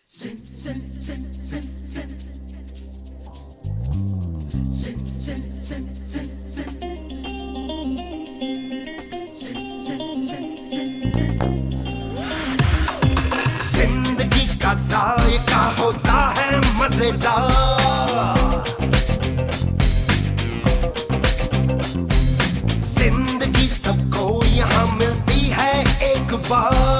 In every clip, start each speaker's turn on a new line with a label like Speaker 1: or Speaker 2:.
Speaker 1: जिंदगी का जायका होता है मजेदार, जिंदगी सबको यहाँ मिलती है एक बार।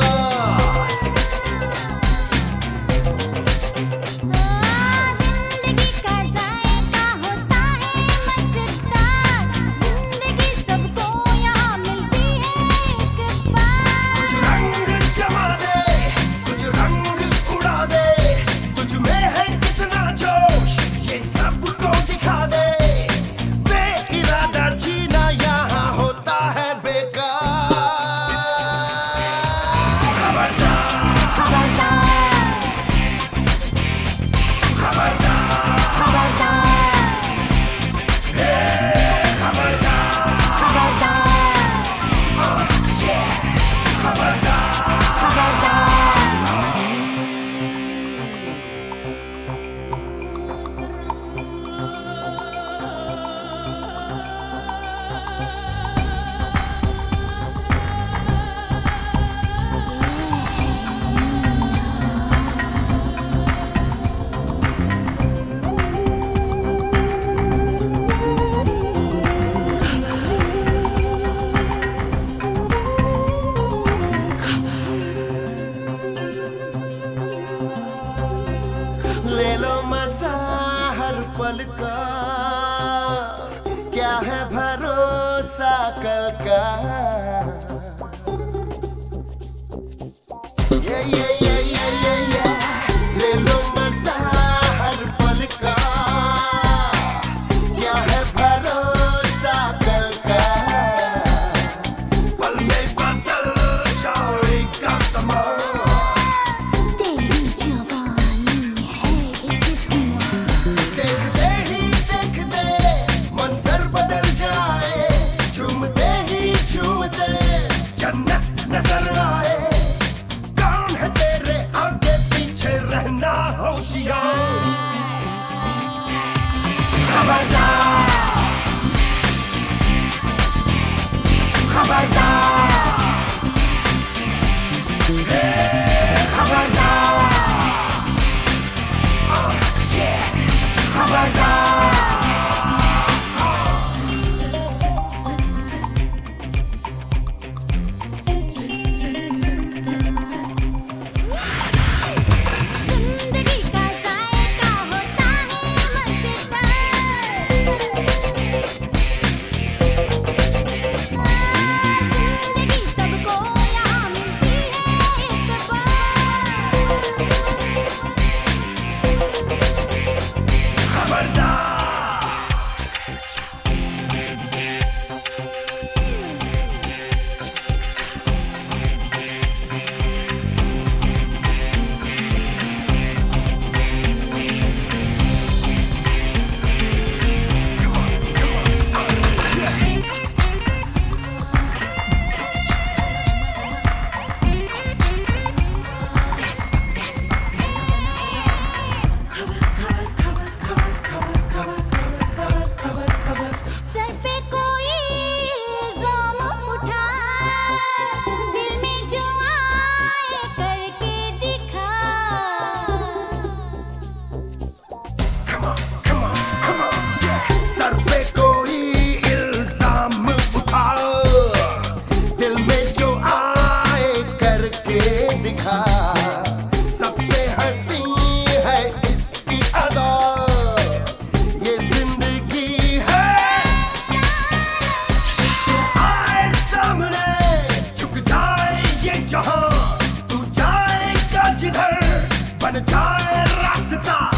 Speaker 1: ले लो मजा हर पल का, क्या है भरोसा कल का। ले लो मजा हर पल का, क्या है भरोसा कल का। पल में बदल जाएगा समा, जन्नत नजर आए। कौन है तेरे आगे पीछे, रहना होशियार। खबरदार खबरदार खबरदार खबरदार। सर पे कोई इल्जाम उठाओ, दिल में जो आए करके दिखा। सबसे हंसी है इसकी अदा, ये जिंदगी है। आए सामने झुक जाए ये जहां, तू जाएगा जिधर बन जाए रास्ता।